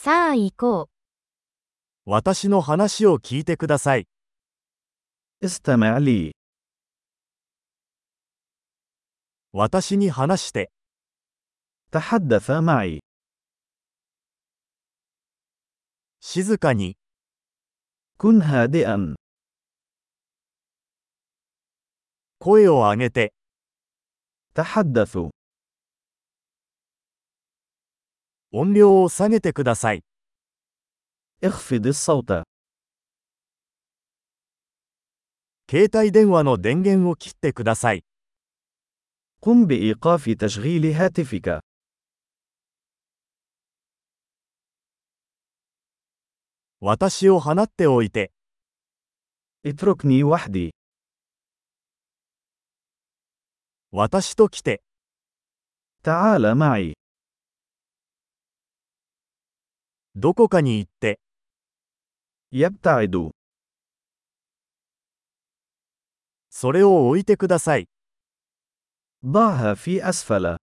さあ行こう。 私の話を聞いてください。 استمع لي. 私に話して。 تحدث معي. 静かに。 كن هادئا. 声を上げて。 تحدث. 音量を下げてください。 اخفض الصوت. 携帯電話の電源を切ってください。 قم بإيقاف تشغيل هاتفك. 私を放っておいて。 اتركني وحدي. 私と来て。 تعال معي. どこかに行って。 يبتعد. それを置いてください。 ضعها في أسفل.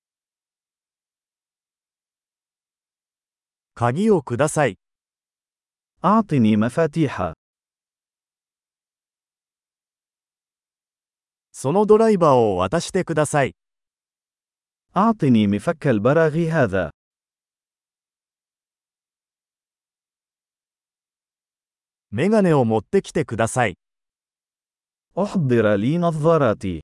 鍵をください。 أعطني مفاتيح. そのドライバーを渡してください。 أعطني مفك البراغي هذا. メガネを持ってきてください。 أحضر لي نظاراتي.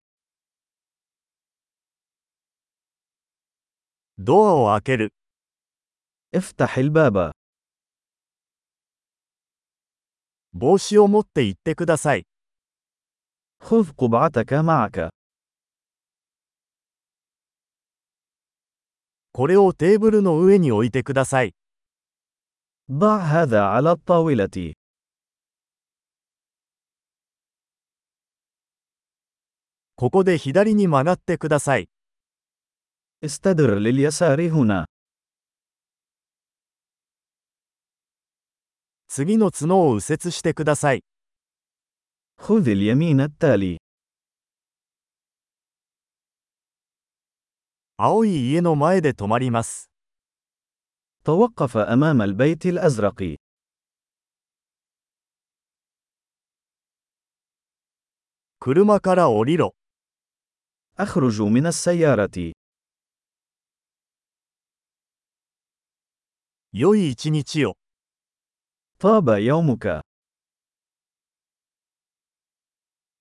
ドアを開ける。 افتح الباب. 帽子を持って行ってください。 خذ قبعتك معك. これをテーブルの上に置いてください。 ضع هذا على الطاولة. ここで左に曲がってください。 استدر لليسار هنا. 次の角を右折してください。 خذ اليمين التالي. 青い家の前で止まります。 توقف أمام البيت الأزرق. 車から降りろ。 أخرج من السيارة. 良い一日を。 طاب يومك.